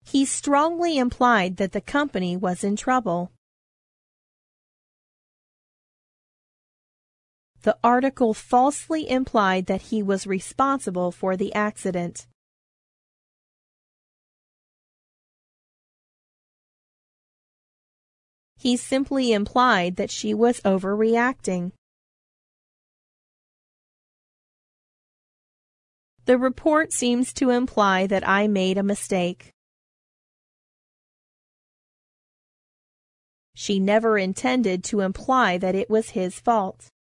He strongly implied that the company was in trouble. The article falsely implied that he was responsible for the accident. He simply implied that she was overreacting. The report seems to imply that I made a mistake. She never intended to imply that it was his fault.